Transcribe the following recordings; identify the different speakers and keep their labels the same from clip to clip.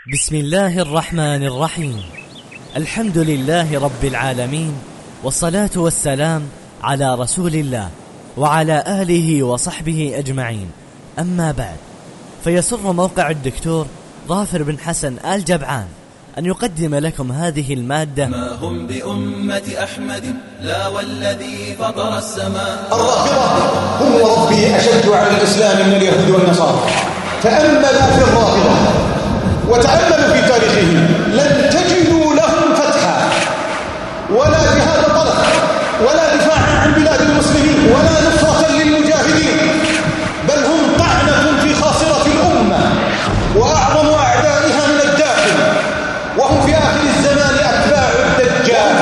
Speaker 1: بسم الله الرحمن الرحيم. الحمد لله رب العالمين، والصلاة والسلام على رسول الله وعلى آله وصحبه أجمعين. أما بعد، فيسر موقع الدكتور ظافر بن حسن آل جبعان أن يقدم لكم هذه المادة.
Speaker 2: ما هم بأمة أحمد لا والذي فطر السماء.
Speaker 3: الرافضة هم ربي أشد على الإسلام من اليهود والنصارى. تأملوا في الرافضة وتأملوا في تاريخهم، لن تجدوا لهم فتحا ولا جهاد طلب ولا دفاعا عن بلاد المسلمين ولا نصرة للمجاهدين، بل هم طعنة في خاصرة الأمة وأعظم أعدائها من الداخل، وهم في آخر الزمان أتباع الدجال.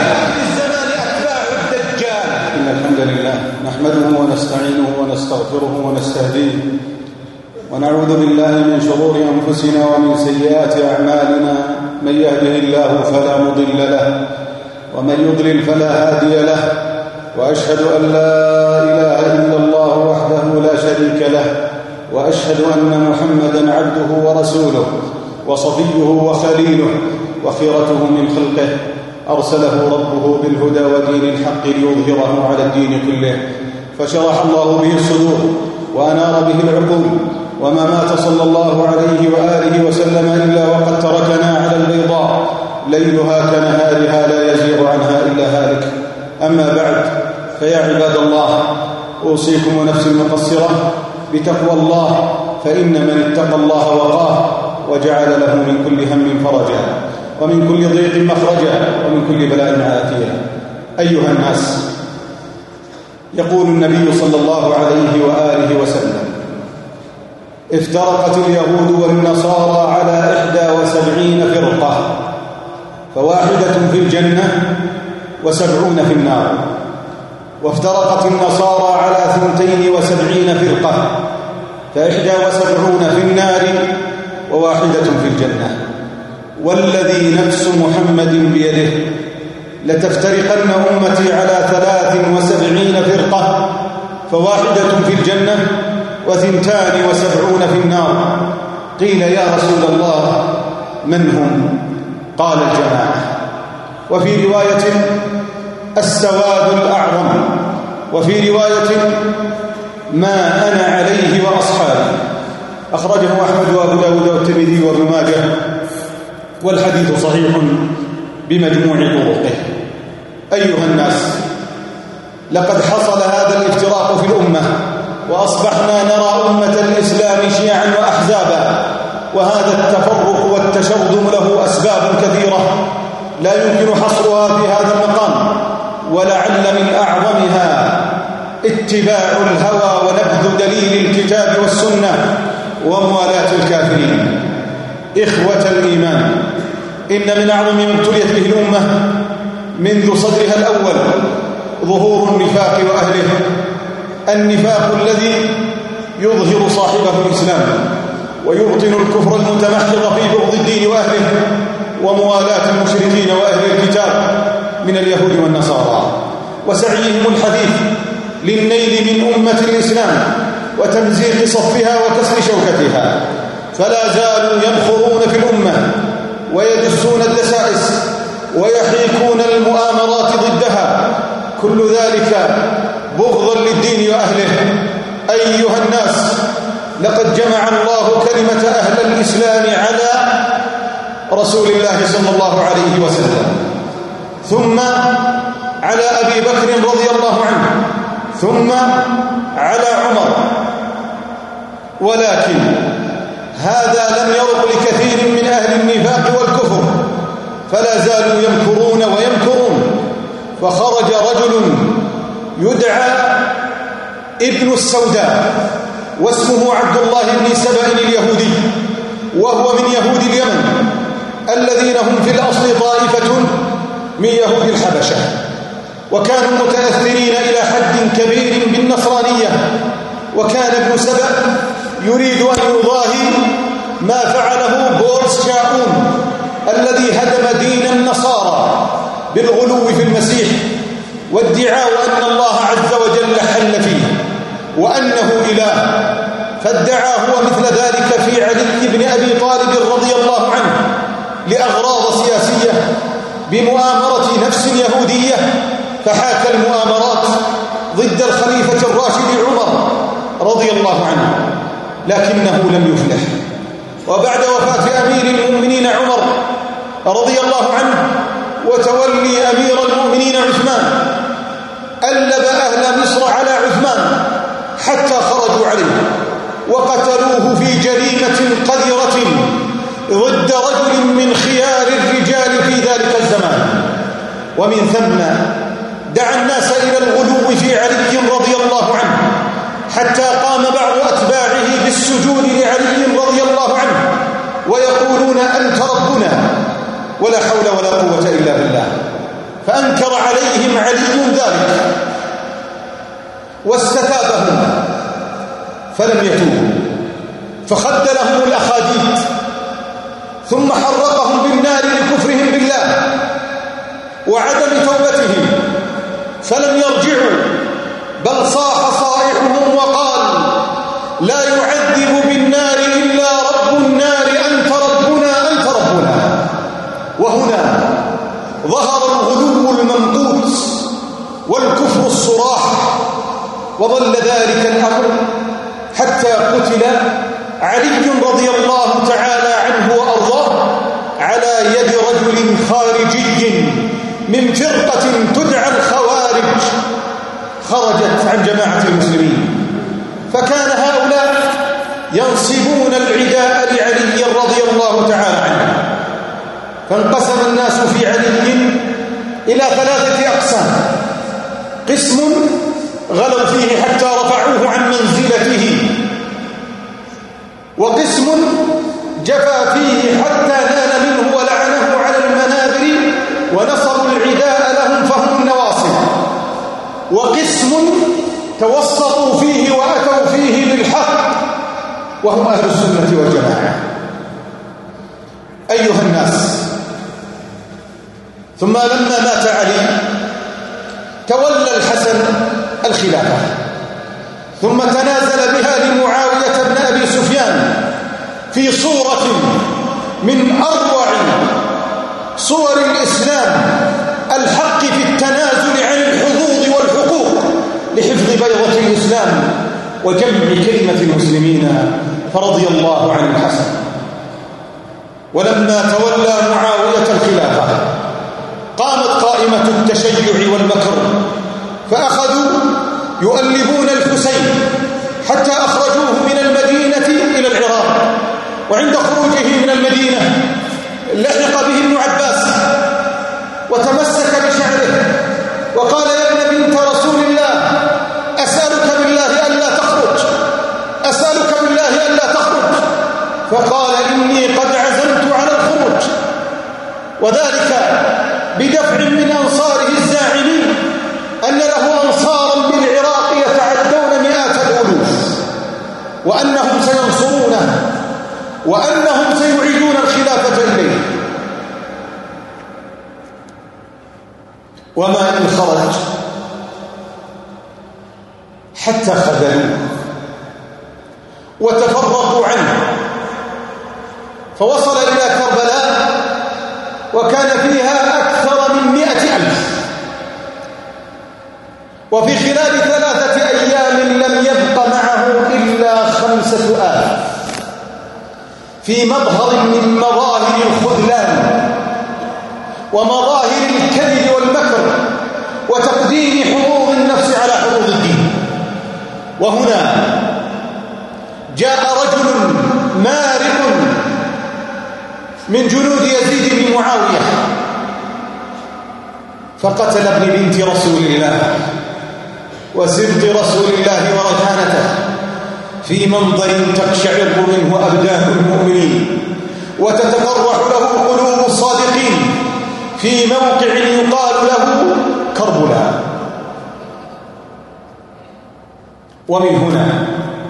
Speaker 4: إن الحمد لله نحمده ونستعينه ونستغفره ونستهديه، ونعوذ بالله من شرور أنفسنا ومن سيئات أعمالنا. من يهده الله فلا مضل له ومن يضلل فلا هادي له، وأشهد أن لا إله إلا الله وحده لا شريك له، وأشهد أن محمدا عبده ورسوله وصفيه وخليله وخيرته من خلقه، أرسله ربه بالهدى ودين الحق ليظهره على الدين كله، فشرح الله به الصدور وأنار به العقول، وما مات صلى الله عليه وآله وسلم إلا وقد تركنا على البيضاء ليلها كنهارها لا يزيغ عنها إلا هالك. أما بعد، فيا عباد الله، أوصيكم ونفسي المقصرة بتقوى الله، فإن من اتقى الله وقاه وجعل له من كل هم فرجا ومن كل ضيق مخرجا ومن كل بلاء عافية. أيها الناس، يقول النبي صلى الله عليه وآله وسلم: افترقت اليهود والنصارى على 71 فرقة، فواحدة في الجنة و70 في النار. وافترقت النصارى على 72 فرقة، ف71 في النار وواحدة في الجنة. والذي نفس محمد بيده لتفترقن أمتي على 73 فرقة، فواحدة في الجنة و72 في النار. قيل: يا رسول الله، من هم؟ قال: الجماعة. وفي رواية: السواد الأعظم. وفي رواية: ما أنا عليه وأصحابي. أخرجه أحمد وأبو داود والترمذي وابن ماجه، والحديث صحيح بمجموع طرقه. أيها الناس، لقد حصل هذا الافتراق في الأمة، وأصبحنا نرى أمة الإسلام شيعا وأحزابا، وهذا التفرق والتشرذم له أسباب كثيرة لا يمكن حصرها في هذا المقام، ولعل من أعظمها اتباع الهوى ونبذ دليل الكتاب والسنة وموالاة الكافرين. إخوة الإيمان، إن من أعظم ما ابتليت به الأمة منذ صدرها الأول ظهور النفاق وأهله، النفاق الذي يظهر صاحبه الإسلام ويبطن الكفر المتمحض في بغض الدين وأهله وموالاة المشركين وأهل الكتاب من اليهود والنصارى، وسعيهم الحثيث للنيل من أمة الإسلام وتمزيق صفها وكسر شوكتها، فلا زالوا ينخرون في الأمة ويدسون الدسائس ويحيكون المؤامرات ضدها، كل ذلك بغضا للدين وأهله. أيها الناس، لقد جمع الله كلمة أهل الإسلام على رسول الله صلى الله عليه وسلم، ثم على أبي بكر رضي الله عنه، ثم على عمر، ولكن هذا لم يرق لكثير من أهل النفاق والكفر، فلا زالوا يمكرون ويمكرون. فخرج رجل يدعى ابن السوداء، واسمه عبد الله بن سبأ اليهودي، وهو من يهود اليمن الذين هم في الأصل طائفة من يهود الحبشة، وكانوا متأثرين إلى حد كبير بالنصرانية. وكان ابن سبأ يريد أن يضاهي ما فعله بولس شاؤون الذي هدم دين النصارى بالغلو في المسيح وادعاء أن الله عز وجل حل فيه وأنه إله، فادعى هو مثل ذلك في علي بن أبي طالب رضي الله عنه
Speaker 3: لأغراض سياسية بمؤامرة نفس يهودية، فحاك المؤامرات ضد الخليفة الراشد عمر رضي الله عنه، لكنه لم يفلح. وبعد وفاة أمير المؤمنين عمر رضي الله عنه وتولي أمير المؤمنين عثمان، ألب أهل مصر على عثمان حتى خرجوا عليه وقتلوه في جريمة قذرة ضد رجل من خيار الرجال في ذلك الزمان. ومن ثم دعا الناس إلى الغلو في علي رضي الله عنه، حتى قام بعض أتباعه بالسجود لعلي رضي الله عنه ويقولون أنت ربنا، ولا حول ولا قوة إلا بالله. فأنكر عليهم علي ذلك واستتابهم فلم يتوبوا، فخدلهم الأخاديد ثم حرقهم بالنار لكفرهم بالله وعدم توبتهم، فلم يرجعوا، بل صاح صائحهم وقال لا يعذب بالنار إلا رب النار، أنت ربنا أنت ربنا. وهنا ظهر الغلو الممقوت والكفر الصراح، وظل ذلك الأمر حتى قتل علي رضي الله تعالى عنه وأرضاه على يد رجل خارجي من فرقة تدعى الخوارج خرجت عن جماعة المسلمين. فكان هؤلاء ينصبون العداء لعلي رضي الله تعالى عنه، فانقسم الناس في علي إلى 3 أقسام: قسم غلوا فيه حتى رفعوه عن منزلته، وقسم جفى فيه حتى نال منه ولعنه على المنابر ونصروا العداء لهم فهم النواصب، وقسم توسطوا فيه وأتوا فيه بالحق وهم أهل السنة والجماعة. أيها الناس، ثم لما مات علي تولى الحسن الخلافة، ثم تنازل بها لمعاوية بن أبي سفيان في صورة من أروع صور الإسلام الحق في التنازل عن الحظوظ والحقوق لحفظ بيضة الإسلام وجمع كلمة المسلمين، فرضي الله عن الحسن. ولما تولى معاوية الخلافة قامت قائمة التشيع والمكر، فأخذوا يؤلبون الحسين حتى أخرجوه من المدينة إلى العراق. وعند خروجه من المدينة لحق به ابن عباس وتمسك بشعره وقال: يا ابن بنت رسول الله، أسألك بالله ألا تخرج، أسألك بالله ألا تخرج. فقال: إني قد عزمت على الخروج، وذلك بدفع من أنصاره الزاعمين أن له أنصارا بالعراق يتعدون مئات الألوف، وأنهم سينصرونه وأنهم سيعيدون الخلافة إليه. وما إن خرج حتى خذلوه وتفرقوا عنه، فوصل إلى كربلاء وكان فيها أكثر من 100,000، وفي خلال 3 أيام لم يبق معه إلا 5,000 في مظهر من مظاهر الخذلان ومظاهر الكذب والمكر وتقديم حظوظ النفس على حظوظ الدين. وهنا جاء رجل مارق من جنود يزيد بن معاوية فقتل ابن بنت رسول الله وسبط رسول الله وركانته في منظر تقشعر منه أبدان المؤمنين وتتفرح له قلوب الصادقين في موقع يقال له كربلاء. ومن هنا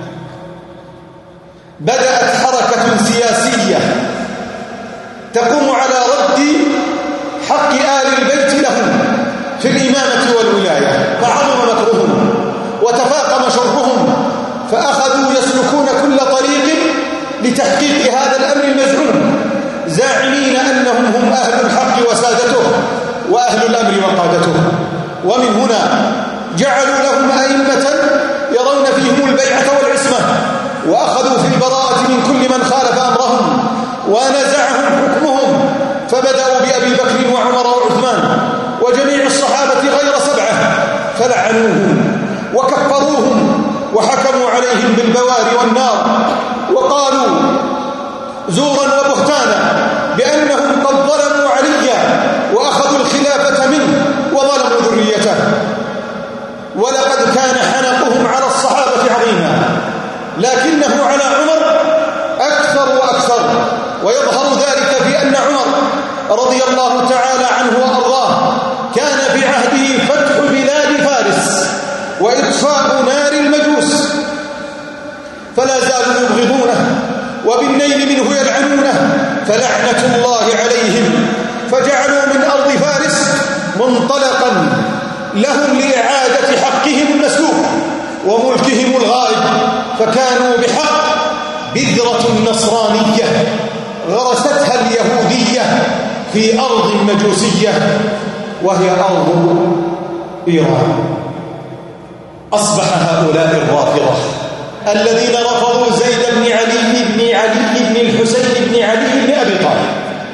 Speaker 3: بدأت حركة سياسية تقوم على رد حق آل البيت لهم في الإمامة والولاية، فعظم مكرهم وتفاقم شرهم، فأخذوا يسلكون كل طريق لتحقيق هذا الأمر المزعوم، زاعمين أنهم هم أهل الحق وسادته وأهل الأمر وقادته. ومن هنا جعلوا لهم أئمة يرون فيهم البيعة والعصمة، وأخذوا في البراءة من كل من خالف أمرهم ونزعهم حكمهم، فبدأوا بأبي بكر وعمر وعثمان وجميع الصحابة غير 7، فلعنوهم وكفروهم وحكموا عليهم بالبوار والنار، وقالوا زورا وبهتانا بأنهم قد ظلموا عليا وأخذوا الخلافة منه وظلموا ذريته. ولقد كان حنقهم على الصحابة عظيما، لكنه على عمر أكثر وأكثر، ويظهر ذلك في أن عمر رضي الله تعالى عنه وأرضاه كان في عهده فتح بلاد فارس وإطفاء نار المجوس، فلا زالوا يبغضونه وبالنيل منه يلعنونه، فلعنة الله عليهم، فجعلوا من أرض فارس منطلقا لهم لإعادة حقهم المسلوب وملكهم الغائب، فكانوا بحق بذرة النصرانية غرستها اليهودية في أرض مجوسية وهي أرض إيران. أصبح هؤلاء الرافضة الذين رفضوا زيد بن علي بن الحسين بن علي بن أبي طالب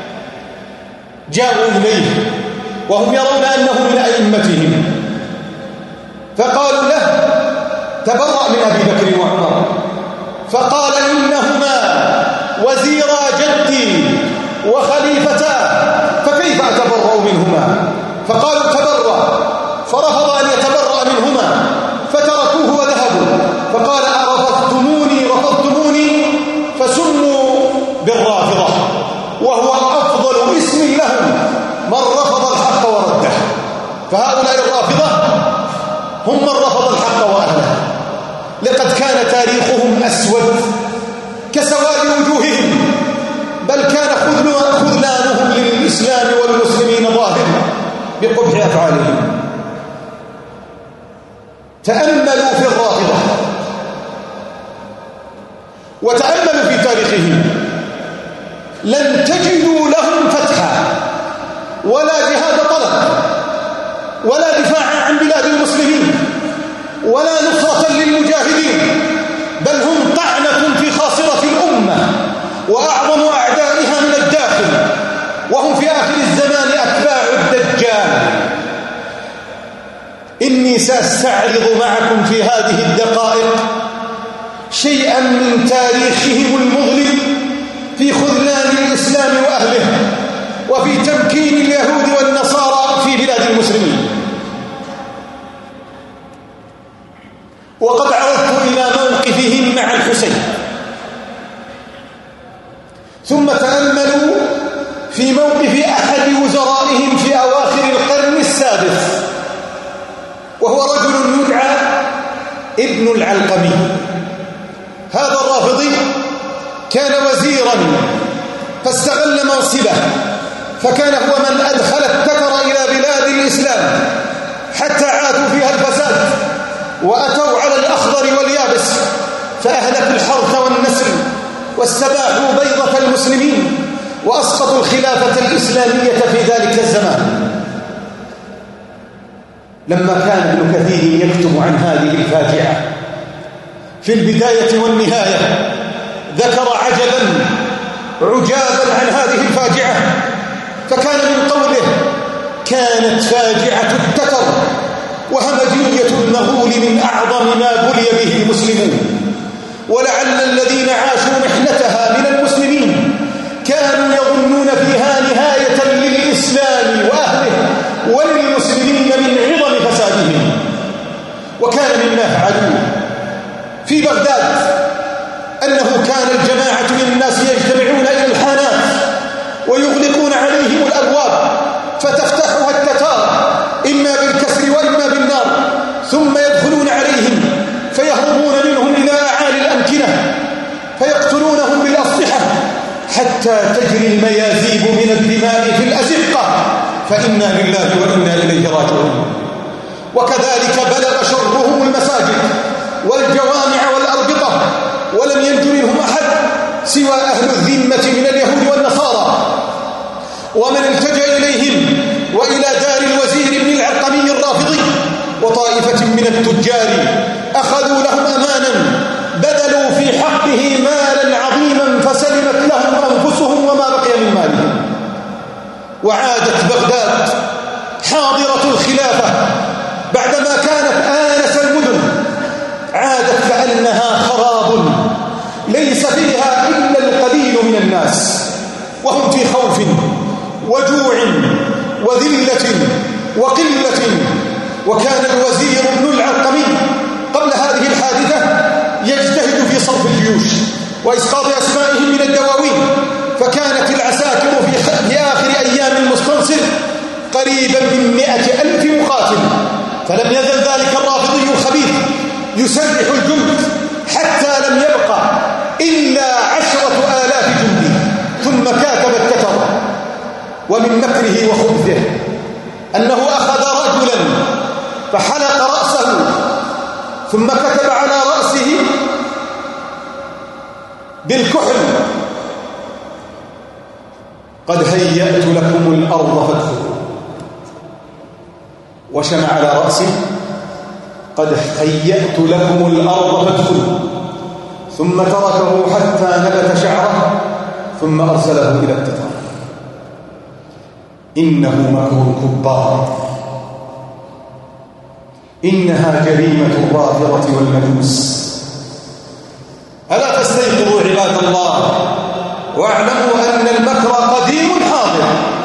Speaker 3: جاءوا إليه وهم يرون أنه من أئمتهم، فقالوا له تبرأ من أبي بكر وعمر، فقال إنهما وزيرا جدي وخليفتا، فكيف أتبرأ منهما؟ فقالوا تبرأ، فرفض أن يتبرأ منهما فتركوه وذهبوا، فقال رفضتموني فسموا بالرافضة، وهو أفضل اسم لهم من رفض الحق ورده. فهؤلاء الرافضة هم من رفض الحق وأهله، لقد كان تاريخهم أسود كسواد وجوههم، بل كان خذلانهم للإسلام والمسلمين ظاهر بقبح أفعالهم. تأملوا في الرافضة وتأملوا في تاريخهم، لن تجدوا لهم فتحا ولا جهاد طلب ولا دفاعا عن بلاد المسلمين ولا نصرة للمجاهدين، بل هم طعنة في خاصرة الأمة وأعظم أعدائها من الداخل، وهم في آخر الزمان أتباع الدجال. إني سأستعرض معكم في هذه الدقائق شيئا من تاريخهم المظلم في خذلان الإسلام وأهله وفي تمكين اليهود والنصارى في بلاد المسلمين. وقد عرضت إلى موقفهم مع الحسين، ثم تأملوا في موقف أحد وزرائهم في أواخر القرن السادس، وهو رجل يدعى ابن العلقمي. هذا الرافضي كان وزيرا فاستغل منصبه، فكان هو من أدخل التتر إلى بلاد الإسلام حتى عاتوا فيها الفساد وأتوا على الأخضر واليابس، فأهلكوا الحرث والنسل واستباحوا بيضة المسلمين وأسقطوا الخلافة الإسلامية في ذلك الزمان. لما كان ابن كثير يكتب عن هذه الفاجعة في البداية والنهاية ذكر عجابا عن هذه الفاجعة، فكان من قوله: كانت فاجعة التتر وهمجية المغول من أعظم ما بلي به المسلمون، ولعل الذين عاشوا محنتها من المسلمين كانوا يظنون فيها نهاية للإسلام وأهله وللمسلمين من عظم فسادهم. وكان مما فعلوه في بغداد أنه كان الجماعة من الناس يجتمعون إلى الحانات ويغلقون عليهم الأبواب فتفتحها التتار إما بالكسر وإما بالنار، ثم يدخلون عليهم فيهربون منهم إلى أعالي الأمكنة فيقتلونهم بالأسلحة حتى تجري الميازيب من الدماء في الأزقة، فإنا لله وإنا إليه راجعون. وكذلك بلغ شرهم المساجد والجوامع والأربطة، ولم ينج منهم أحد سوى أهل الذمة من اليهود والنصارى ومن التجأ إليهم وإلى دار الوزير بن العرقمي الرافضي وطائفة من التجار أخذوا لهم أمانا بذلوا في حقه مالا عظيما فسلمت لهم أنفسهم وما بقي من مالهم. وعادت بغداد حاضرة الخلافة بعدما كانت آنس المدن، عادت كأنها خراب ليس فيها إلا القليل من الناس، وهم في خوف وجوع وذلة وقلة. وكان الوزير ابن العرقمي قبل هذه الحادثة يجتهد في صرف الجيوش وإسقاط أسمائهم من الدواوين، فكانت العساكر في آخر أيام المستنصر قريبا من 100,000 مقاتل، فلم يزل ذلك الرافضي الخبيث يسرح الجند حتى لم يبقى إلا 10,000 جندي. ثم كاتب التتر ومن مكره وخبثه أنه أخذ رجلا فحلق رأسه ثم كتب على رأسه بالكحل: قد هيأت لكم الأرض فادخلوا، وشمع على رأسه: قد هيأت لكم الأرض فادخلوا، ثم تركه حتى نبت شعره ثم أرسله إلى التتار. إنه مكر كبار، إنها جريمة الرافضة والمجوس. ألا تستيقظوا عباد الله واعلموا أن المكر قديم حاضر.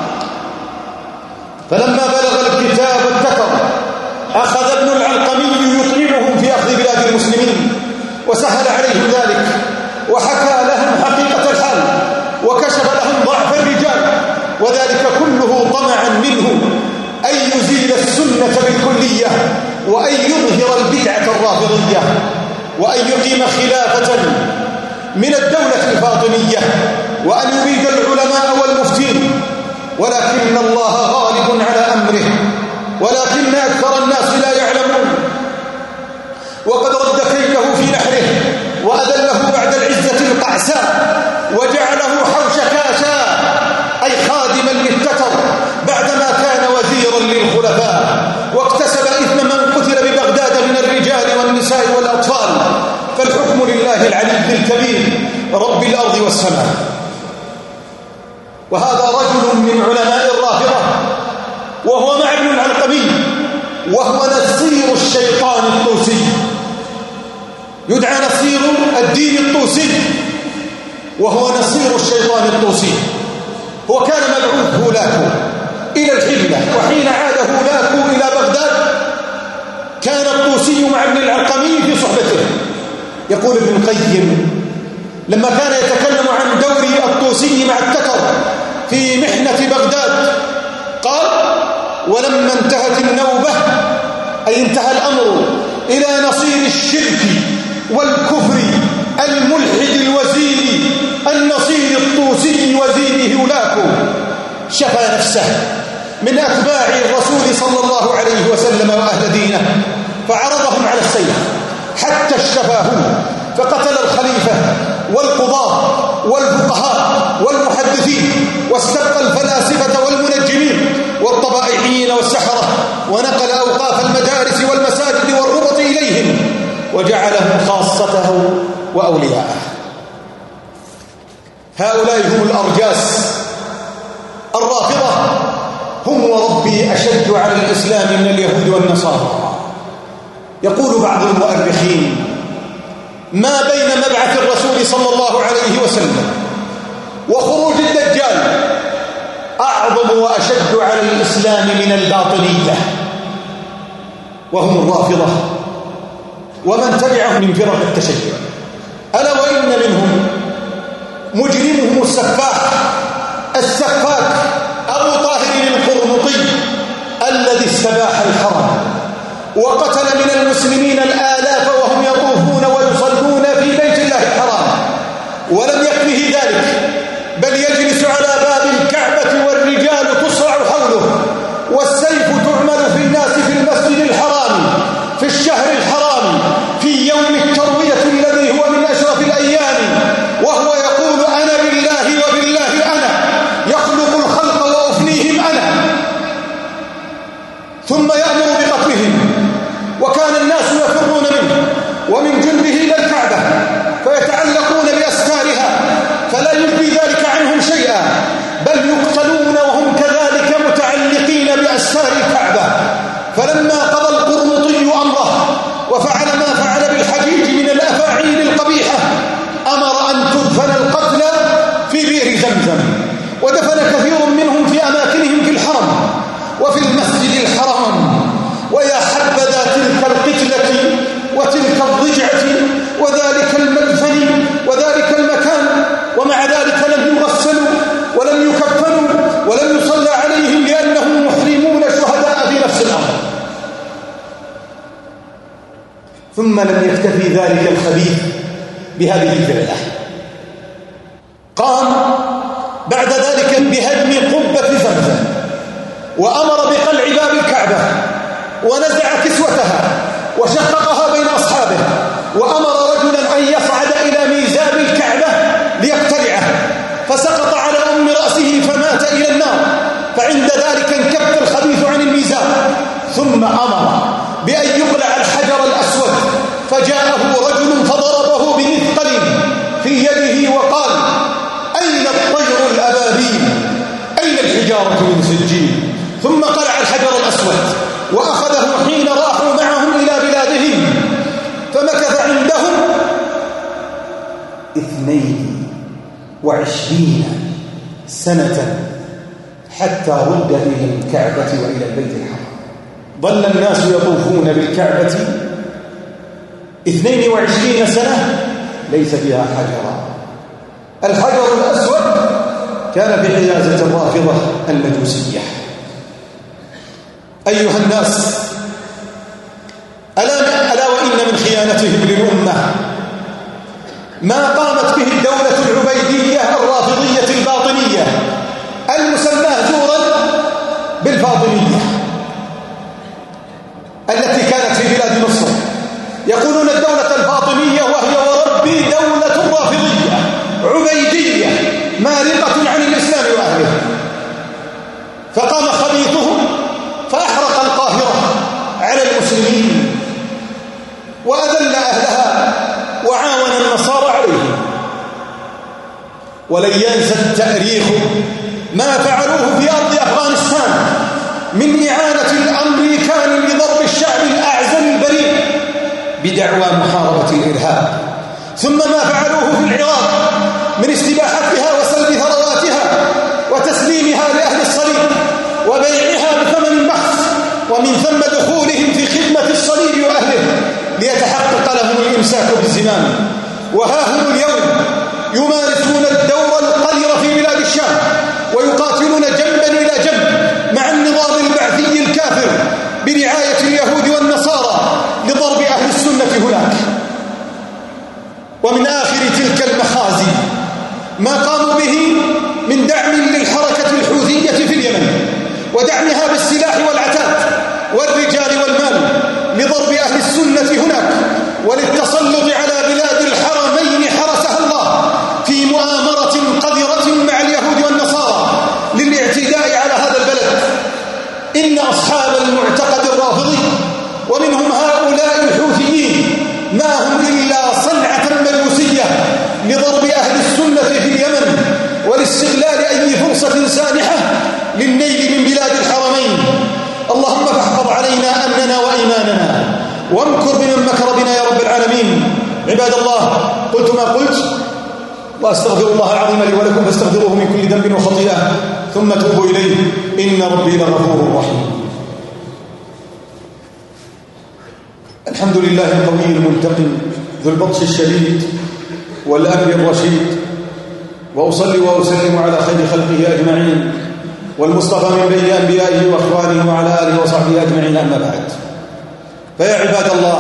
Speaker 3: فلما بلغ الكتاب التتر أخذ ابن العرقمي يطعمهم في أخذ بلاد المسلمين، وسهل عليهم ذلك وحكى لهم حقيقة الحال وكشف لهم ضعف الرجال، وذلك كله طمعا منه أن يزيل السنة بالكلية وأن يظهر البدعة الرافضية وأن يقيم خلافة من الدولة الفاطمية وأن يبيد العلماء والمفتين. ولكن الله غالب على أمره ولكن أكثر الناس لا يعلمون. وقد رد كيده في نحره وأذله بعد العزة القعساء وجعله حوش كاشا أي خادما للتتر بعدما كان وزيرا للخلفاء، واكتسب إثم من قتل ببغداد من الرجال والنساء والأطفال. فالحكم لله العلي الكبير رب الأرض والسماء. وهذا رجل من علماء الرافضة وهو مع ابن العرقمي، وهو نصير الشيطان الطوسي، يدعى نصير الدين الطوسي، وهو نصير الشيطان الطوسي. هو كان مبعوث هولاكو إلى الحلة، وحين عاد هولاكو إلى بغداد كان الطوسي مع ابن العرقمي في صحبته. يقول ابن القيم لما كان يتكلم عن دور الطوسي مع التتر في محنة بغداد قال: ولما انتهت النوبة أي انتهى الأمر إلى نصير الشرك والكفر الملحد الوزير النصير الطوسي وزير هولاكو، شفى نفسه من أتباع الرسول صلى الله عليه وسلم وأهل دينه فعرضهم على السيف حتى اشتفاهم، فقتل الخليفة والقضاة والفقهاء والمحدثين، واستبقى الفلاسفة والمنجمين والطبائعيين والسحرة، ونقل أوقاف المدارس والمساجد والربط إليهم، وجعلهم خاصته وأولياءه. هؤلاء هم الأرجاس الرافضة، هم وربي أشد على الإسلام من اليهود والنصارى. يقول بعض المؤرخين: ما بين مبعث الرسول صلى الله عليه وسلم وخروج الدجال أعظم وأشد على الإسلام من الباطنية، وهم الرافضة ومن تبعهم من فرق التشيع. ألا وإن منهم مجرمهم السفاك أبو طاهر القرمطي الذي استباح الحرم وقتل من المسلمين الآلاف وهم يطوفون ويصلون في بيت الله الحرام. ولم يكفه ذلك، بل يجلس على باب الكعبة والرجال تصرع حوله، والسيف تعمل في الناس في المسجد الحرام في الشهر الحرام في يوم التروية الذي هو من أشرف الأيام، وهو يقول: أنا بالله وبالله أنا، يخلق الخلق يجبي ذلك عنهم شيئا، بل يقتلون وهم كذلك متعلقين بأستار الكعبة. فلما قضى القرمطي أمره وفعل ما فعل بالحجيج من الأفاعيل القبيحة، أمر أن تدفن القتلى في بئر زمزم، ودفن كثير منهم في أماكنهم في الحرم وفي المسجد الحرام. ويا حبذا تلك القتلة وتلك الضجعة وذلك المدفن وذلك المكان، ومع ذلك لم يغسلوا ولم يكفنوا ولم يصلى عليهم لأنهم محرمون شهداء في نفس الأمر. ثم لم يكتفي ذلك الخبيث بهذه الفعلة، قام بعد ذلك بهدم قبة زمزم، وأمر بقلع باب الكعبة، ونزع كسوتها وشققها بين أصحابه، وأمر رجلا أن يصعد إلى ميزاب الكعبة ليقتلعه، فسقط على أم رأسه فمات إلى النار. فعند ذلك انكب الخبيث عن الميزاب، ثم أمر بأن يقلع الحجر الأسود، فجاءه رجل فضربه بمثقل في يده وقال: أين الطير الأبابيل؟ أين الحجارة من سجيل؟ ثم قلع الحجر الأسود وأخذه حين راحوا معهم إلى بلادهم، فمكث عندهم 22 سنة حتى رد إلى الكعبة وإلى البيت الحرام. ظل الناس يطوفون بالكعبة 22 سنة ليس فيها حجرا. الحجر الأسود كان في حيازة الرافضة المجوسية. أيها الناس، ألا وإن من خيانتهم للأمة ما قامت به الدولة العبيدية الرافضية الباطنية المسماة زورا بالفاطمية التي كانت في بلاد مصر. يقولون الدولة الفاطمية، وهي وربي دولة رافضية عبيدية مارقة عن الإسلام وأهله. فقام خبيثهم فأحرق القاهرة على المسلمين وأذل أهلها وعاون النصارى عليهم. ولن ينسى التاريخ ما فعلوه في أرض أفغانستان من إعانة الأمريكان لضرب الشعب الأعزل البريء بدعوى محاربة الإرهاب، ثم ما فعلوه في العراق من استباحتها وسلب ثرواتها وتسليمها لأهل الصليب وبيعها بثمن بخس، ومن ثم دخولهم في خدمة الصليب وأهله ليتحقق لهم الإمساك بالزمام. وها هم اليوم يمارسون الدور القذر في بلاد الشام ويقاتلون جنبا إلى جنب مع النظام البعثي الكافر برعاية اليهود والنصارى لضرب أهل السنة هناك. ومن آخر تلك المخازي ما قاموا به من دعم للحركة الحوثية في اليمن ودعمها بالسلاح والعتاد والرجال والمال لضرب أهل السنة هناك وللتسلط على بلاد الحرمين حرسها الله في مؤامرة قذرة مع اليهود والنصارى للاعتداء على هذا البلد. إن أصحاب المعتقد الرافضي ومنهم هؤلاء الحوثيين ما هم إلا صنعة مجوسية لضرب أهل السنة في اليمن ولاستغلال أي فرصة سانحة للنيل من بلاد الحرمين. اللهم فاحفظ علينا أمننا وإيماننا وامكر بمن مكر بنا يا رب العالمين. عباد الله، قلت ما قلت وأستغفر الله العظيم لي ولكم فاستغفروه من كل ذنب وخطيئة ثم توبوا إليه إن ربي لغفور رحيم. الحمد لله القوي المنتقم ذو البطش الشديد والأمر الرشيد، وأصلي وأسلم على خير خلقه أجمعين والمصطفى من بين أنبيائه وأخوانه وعلى آله وصحبه أجمعين. أما بعد، فيا عباد الله،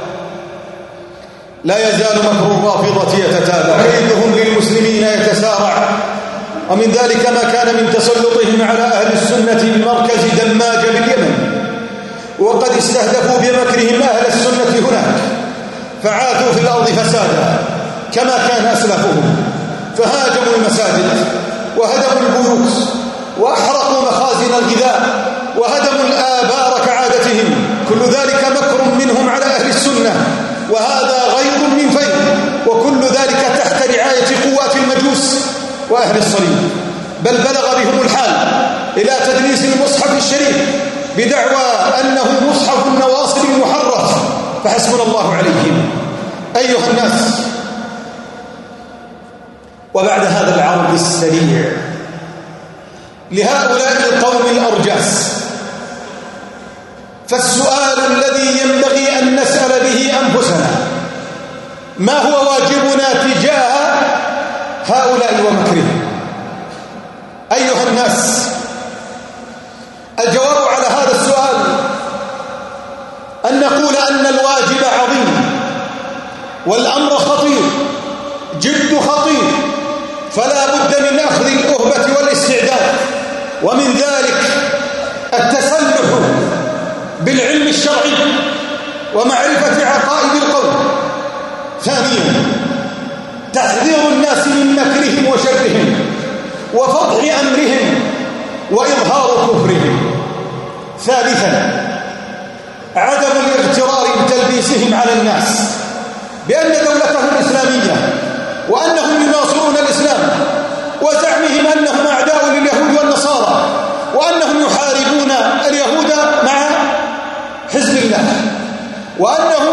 Speaker 3: لا يزال مكر الرافضة يتتابع، كيدهم للمسلمين يتسارع، ومن ذلك ما كان من تسلطهم على أهل السنة بمركز دماج باليمن، وقد استهدفوا بمكرهم أهل السنة هناك فعاثوا في الأرض فسادا كما كان أسلافهم، فهاجموا المساجد وهدموا البيوت وأحرقوا مخازن الغذاء وهدموا الآبار كعادتهم. كل ذلك مكر منهم على أهل السنة، وهذا غير من فيء، وكل ذلك تحت رعاية قوات المجوس وأهل الصليب، بل بلغ بهم الحال إلى تدريس المصحف الشريف بدعوى أنه مصحف النواصب المحرف، فحسبنا الله عليهم. أيها الناس، وبعد هذا العرض السريع لهؤلاء القوم الأرجاس، فالسؤال الذي ينبغي أن نسأل به أنفسنا: ما هو واجبنا تجاه هؤلاء ومكرهم؟ أيها الناس، الجواب على هذا السؤال أن نقول أن الواجب عظيم والأمر خطير، جد خطير، فلا بد من أخذ الأهبة والاستعداد، ومن ذلك التسلح بالعلم الشرعي ومعرفة عقائد القوم. ثانيا، تحذير الناس من مكرهم وشرهم وفضح أمرهم وإظهار كفرهم. ثالثا، عدم الاغترار بتلبيسهم على الناس بأن دولتهم إسلامية وأنهم يناصرون الإسلام، وزعمهم أنهم أعداء لليهود والنصارى وأنهم يحاربون اليهود مع حزب الله، وأنهم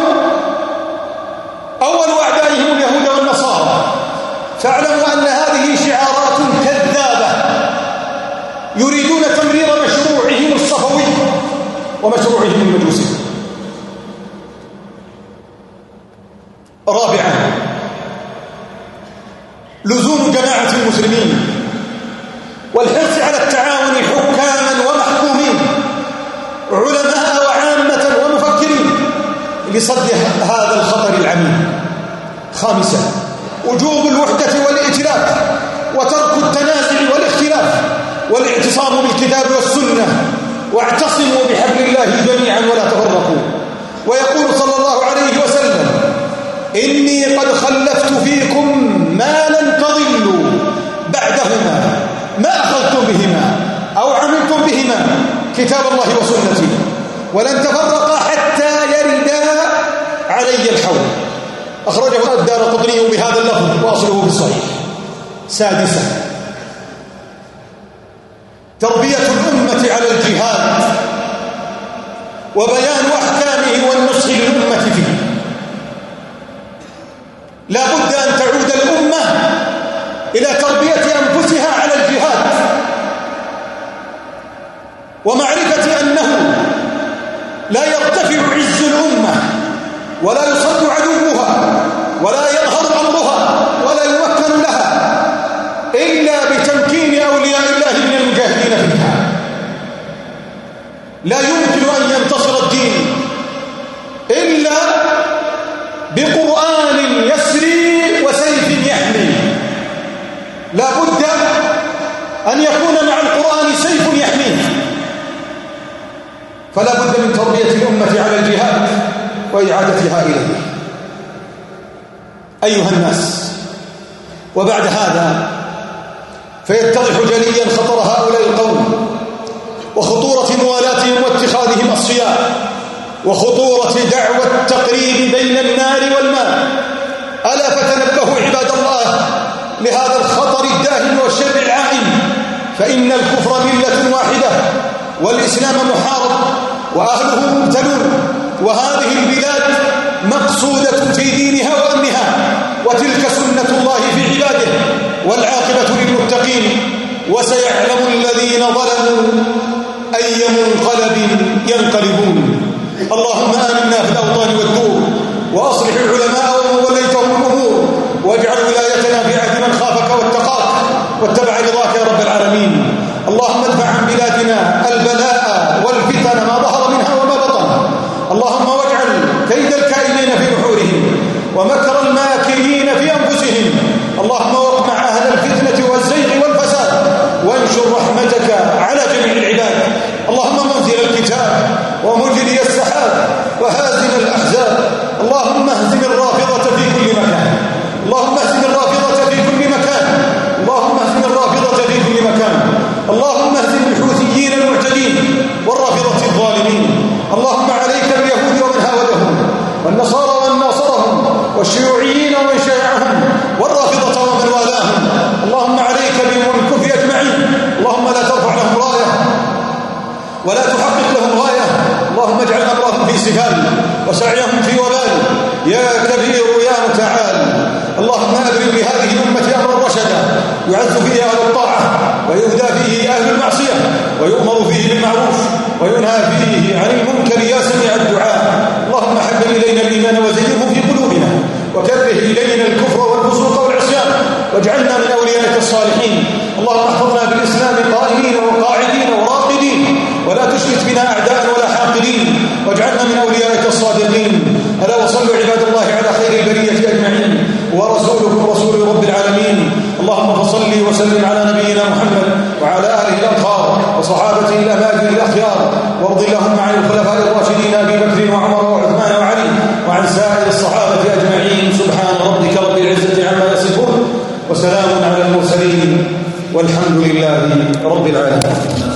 Speaker 3: أول أعدائهم اليهود والنصارى. فاعلموا أن هذه شعارات كذابة يريدون تمرير مشروعهم الصفوي ومشروعهم المجوسي. رابعا، لزوم جماعة المسلمين والحرص على التعاون حكاما ومحكومين، علماء وعامة ومفكرين، لصد هذا الخطر العميم. خامسا، وجوب الوحدة والائتلاف وترك التنازع والاختلاف والاعتصام بالكتاب والسنة، واعتصموا بحبل الله جميعا ولا تفرقوا. ويقول صلى الله عليه وسلم: إني قد خلفت فيكم ما لن تضلوا بعدهما ما أخذتم بهما أو عملتم بهما، كتاب الله وسنتي، ولن تفرقا حتى يردا علي الحوض. أخرجه الدارقطني بهذا اللفظ وأصله بالصحيح. سادسا، تربية الأمة على الجهاد وبيان أحكامه والنصح للأمة فيه. لا بد أن تعود الأمة إلى تربية أنفسها على الجهاد ومعرفة أنه لا يرتفع عز الأمة ولا يصد عدوها ولا يظهر أمرها ولا يمكن لها إلا بتمكين أولياء الله من المجاهدين فيها. لا يمكن أن ينتصر الدين إلا بقرآن يسري وسيف يحمي. لا بد أن يكون مع القرآن سيف يحميه. فلا بد من تربية الأمة على الجهاد وإعادتها إليه. أيها الناس، وبعد هذا فيتضح جليا خطر هؤلاء القوم وخطورة موالاتهم واتخاذهم أصفياء وخطورة دعوى التقريب بين النار والماء. ألا فتنبهوا عباد الله لهذا الخطر الداهم والشر العائم، فإن الكفر ملة واحدة والإسلام محارب وأهله مبتلون، وهذه البلاد مقصودة في دينها وأمنها، وتلك سنة الله في عباده، والعاقبة للمتقين. وسيعلم الذين ظلموا أي منقلب ينقلبون. اللهم آمنا في الأوطان والدور، وأصلح العلماء ومن وليتهم الأمور، واجعل ولايتنا في عهد من خافك واتقاك واتبع رضاك يا رب العالمين. اللهم ادفع عن بلادنا البلاء والفتن ما ظهر منها وما بطن. اللهم واجعل كيد الكائدين في نحورهم ومكر الماكرين في أنفسهم. اللهم واقمع أهل الفتنة والزيغ والفساد، وانشر رحمتك على جميع العباد. اللهم منزل الكتاب ومجري السحاب وهازم الأحزاب، اللهم اهزم الرافضة في كل مكان، اللهم اهزم الرافضة في كل مكان، ويعز فيه أهل الطاعة ويهدى فيه أهل المعصية ويؤمر فيه بالمعروف وينهى فيه عن المنكر يا سميع الدعاء. اللهم حبب إلينا الإيمان وزينه في قلوبنا وكره إلينا الكفر والفسوق والعصيان واجعلنا من أوليائك الصالحين. اللهم احفظنا بالإسلام قائمين وقاعدين وراقدين ولا تشمت بنا أعداء ولا حاقدين واجعلنا من أوليائك الصادقين. ألا وصلوا عباد الله على خير البرية أجمعين ورسولكم رسول رب العالمين. اللهم فصل وسلم على نبينا محمد وعلى آله الأطهار وصحابته الأماجد الأخيار، وارض اللهم عن الخلفاء الراشدين أبي بكر وعمر وعثمان وعلي وعن سائر الصحابة أجمعين. سبحان ربك رب العزة عما يصفون وسلام على المرسلين والحمد لله رب العالمين.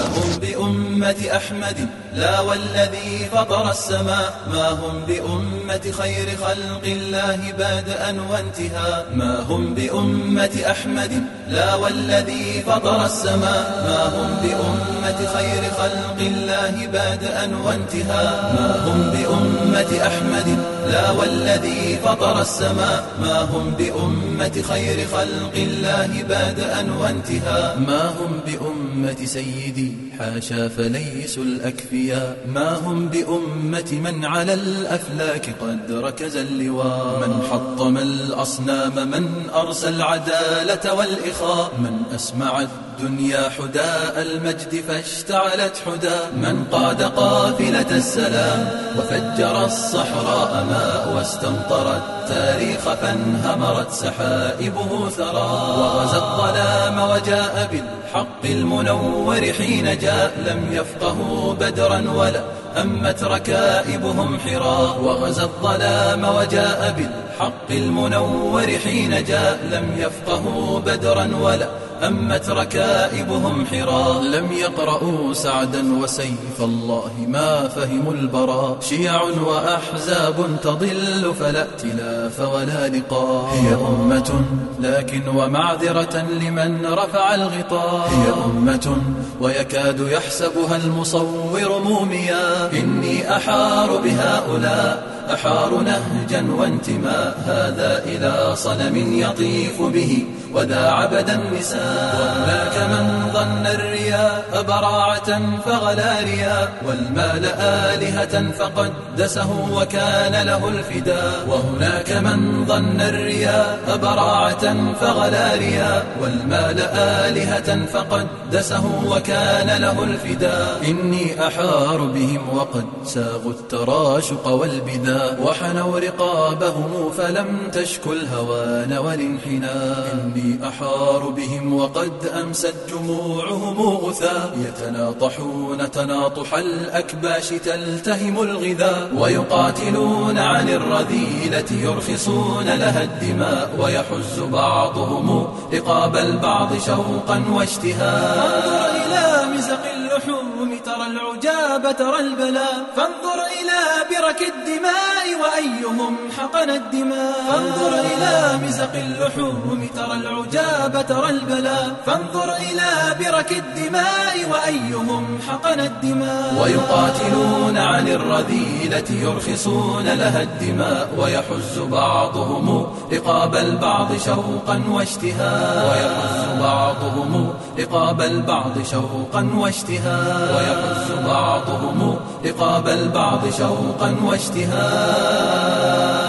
Speaker 2: بأمة أحمد لا والذي فطر السماء، ما هم بأمة خير خلق الله بدءا وانتهاء. ما هم بأمة أحمد لا والذي فطر السماء، ما هم بأمة خير خلق الله بدءا وانتهاء. ما هم بأمة أحمد لا والذي فطر السماء، ما هم بأمة خير خلق الله بدءا وانتهاء. ما هم بأمة سيدي حاشا فليسوا الأكفياء، ما هم بأمة من على الأفلاك قد ركز اللواء. من حطم الأصنام، من أرسى العدالة والإخاء، من أسمع الدنيا حداء المجد فاشتعلت حدا، من قاد قافلة السلام وفجر الصحراء ماء واستمطر التاريخ فانهمرت سحائبه ثرى، وغزا الظلام وجاء بالحق المنور حين جاء، لم يفقهوا بدرا ولا أمت ركائبهم حرا. وغزا الظلام وجاء بالحق المنور حين جاء، لم يفقهوا بدرا ولا أمت ركائبهم حرا. لم يقرأوا سعدا وسيف الله ما فهموا البراء، شيع وأحزاب تضل فلا ائتلاف ولا لقاء. هي أمة لكن ومعذرة لمن رفع الغطاء، هي أمة ويكاد يحسبها المصور موميا. إني أحار بهؤلاء أحار نهجا وانتماء، هذا إلى صنم يطيف به وذا عبد النساء. وهناك من ظن الرياء براعة فغلا رياء، والمال آلهة فقدسه وكان له الفداء. وهناك من ظن الرياء براعة فغلا رياء، والمال آلهة فقدسه وكان له الفداء. إني أحار بهم وقد ساغوا التراشق والبذاء، وحنوا رقابهم فلم تشكو الهوان والانحناء. إني أحار بهم وقد أمست جموعهم غثاء، يتناطحون تناطح الأكباش تلتهم الغذاء، ويقاتلون عن الرذيلة يرخصون لها الدماء، ويحز بعضهم رقاب البعض شوقا واشتهاء. فانظر إلى مزق اللحوم ترى العجاب ترى البلاء، فانظر إلى برك الدماء وأيهم حقن الدماء. فانظر إلى مزق اللحوم ترى العجاب ترى البلاء، فانظر إلى برك الدماء وأيهم حقن الدماء. ويقاتلون عن الرذيلة يرخصون لها الدماء، ويحز بعضهم رقاب البعض شوقا واشتهاء. ويحز بعضهم رقاب البعض شوقا واشتهاء. ويحز بعضهم رقاب البعض شوقا واشتهاء.